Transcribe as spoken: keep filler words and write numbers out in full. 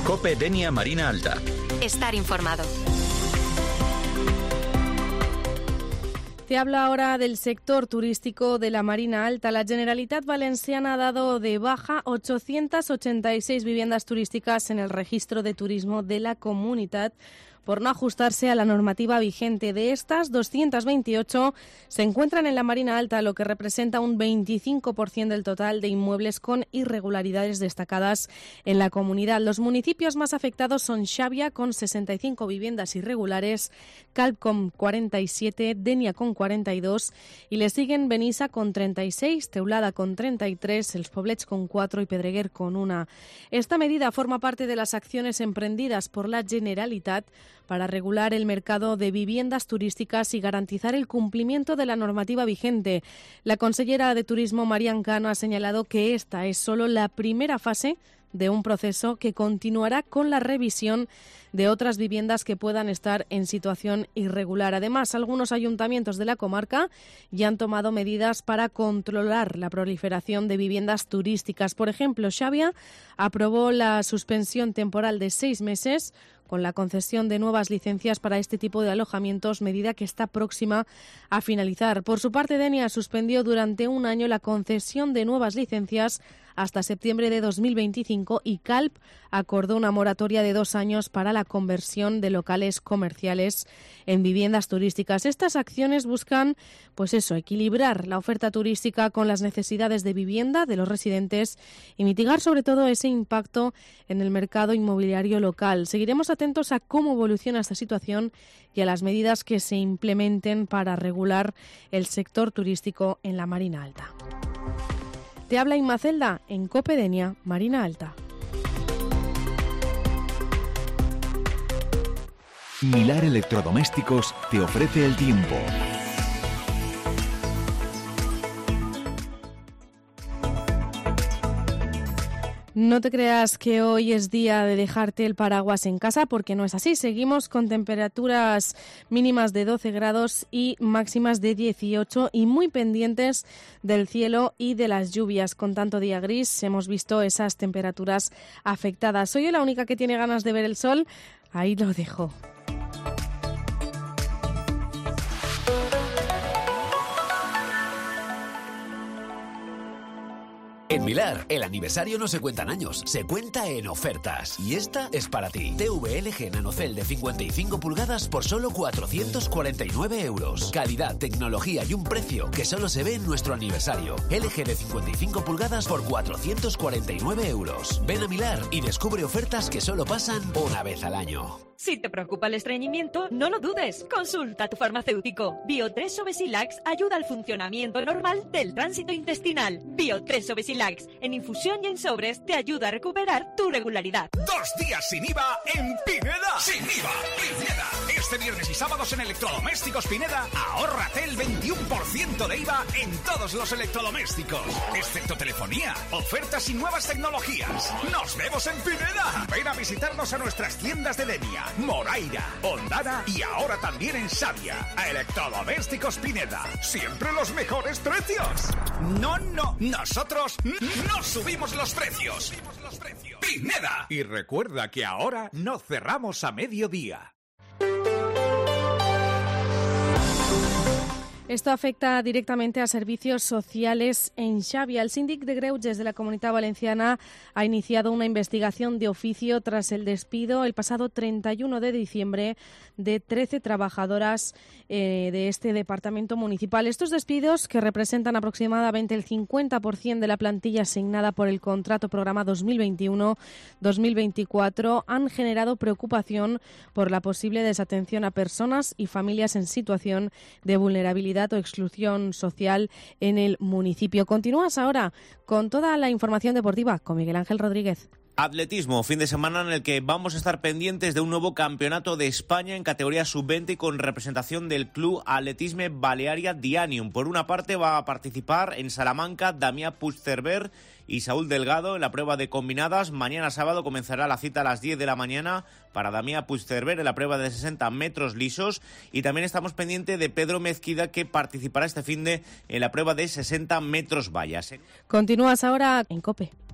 COPE Denia Marina Alta. Estar informado. Te hablo ahora del sector turístico de la Marina Alta. La Generalitat Valenciana ha dado de baja ochocientas ochenta y seis viviendas turísticas en el registro de turismo de la comunidad por no ajustarse a la normativa vigente. De estas, doscientas veintiocho se encuentran en la Marina Alta, lo que representa un veinticinco por ciento del total de inmuebles con irregularidades destacadas en la comunidad. Los municipios más afectados son Xàbia, con sesenta y cinco viviendas irregulares, Calp con cuarenta y siete, Denia con cuarenta y dos y le siguen Benissa con treinta y seis, Teulada con treinta y tres, Els Poblets con cuatro y Pedreguer con una. Esta medida forma parte de las acciones emprendidas por la Generalitat para regular el mercado de viviendas turísticas y garantizar el cumplimiento de la normativa vigente. La consellera de Turismo, Marian Cano, ha señalado que esta es solo la primera fase de un proceso que continuará con la revisión de otras viviendas que puedan estar en situación irregular. Además, algunos ayuntamientos de la comarca ya han tomado medidas para controlar la proliferación de viviendas turísticas. Por ejemplo, Xàbia aprobó la suspensión temporal de seis meses con la concesión de nuevas licencias para este tipo de alojamientos, medida que está próxima a finalizar. Por su parte, Denia suspendió durante un año la concesión de nuevas licencias hasta septiembre de dos mil veinticinco y Calp acordó una moratoria de dos años para la conversión de locales comerciales en viviendas turísticas. Estas acciones buscan, pues eso, equilibrar la oferta turística con las necesidades de vivienda de los residentes y mitigar sobre todo ese impacto en el mercado inmobiliario local. Seguiremos atentos a cómo evoluciona esta situación y a las medidas que se implementen para regular el sector turístico en la Marina Alta. Te habla Inma Celda en COPE Denia Marina Alta. Milar Electrodomésticos te ofrece el tiempo. No te creas que hoy es día de dejarte el paraguas en casa, porque no es así. Seguimos con temperaturas mínimas de doce grados y máximas de dieciocho y muy pendientes del cielo y de las lluvias. Con tanto día gris hemos visto esas temperaturas afectadas. ¿Soy yo la única que tiene ganas de ver el sol? Ahí lo dejo. En Milar, el aniversario no se cuenta en años, se cuenta en ofertas. Y esta es para ti. T V L G Nanocell de cincuenta y cinco pulgadas por solo cuatrocientos cuarenta y nueve euros. Calidad, tecnología y un precio que solo se ve en nuestro aniversario. L G de cincuenta y cinco pulgadas por cuatrocientos cuarenta y nueve euros. Ven a Milar y descubre ofertas que solo pasan una vez al año. Si te preocupa el estreñimiento, no lo dudes. Consulta a tu farmacéutico. Bio tres Obesilax ayuda al funcionamiento normal del tránsito intestinal. Bio tres Obesilax, en infusión y en sobres, te ayuda a recuperar tu regularidad. Dos días sin I V A en Pineda. Sin I V A, Pineda. Este viernes y sábados en Electrodomésticos Pineda, ahórrate el veintiuno por ciento de I V A en todos los electrodomésticos, excepto telefonía, ofertas y nuevas tecnologías. ¡Nos vemos en Pineda! Ven a visitarnos a nuestras tiendas de Denia, Moraira, Ondara y ahora también en Xàbia. A Electrodomésticos Pineda, siempre los mejores precios. No, no, nosotros no subimos los precios. Pineda. Y recuerda que ahora no cerramos a mediodía. Esto afecta directamente a servicios sociales en Xàbia. El síndic de Greuges de la Comunitat Valenciana ha iniciado una investigación de oficio tras el despido el pasado treinta y uno de diciembre de trece trabajadoras eh, de este departamento municipal. Estos despidos, que representan aproximadamente el cincuenta por ciento de la plantilla asignada por el contrato programa dos mil veintiuno dos mil veinticuatro, han generado preocupación por la posible desatención a personas y familias en situación de vulnerabilidad o exclusión social en el municipio. Continúas ahora con toda la información deportiva con Miguel Ángel Rodríguez. Atletismo, fin de semana en el que vamos a estar pendientes de un nuevo campeonato de España en categoría sub veinte con representación del Club Atletisme Balearia Dianium. Por una parte va a participar en Salamanca Damià Puigcerver y Saúl Delgado en la prueba de combinadas. Mañana sábado comenzará la cita a las diez de la mañana para Damià Puigcerver en la prueba de sesenta metros lisos. Y también estamos pendientes de Pedro Mezquida, que participará este finde en la prueba de sesenta metros vallas. Continúas ahora en COPE.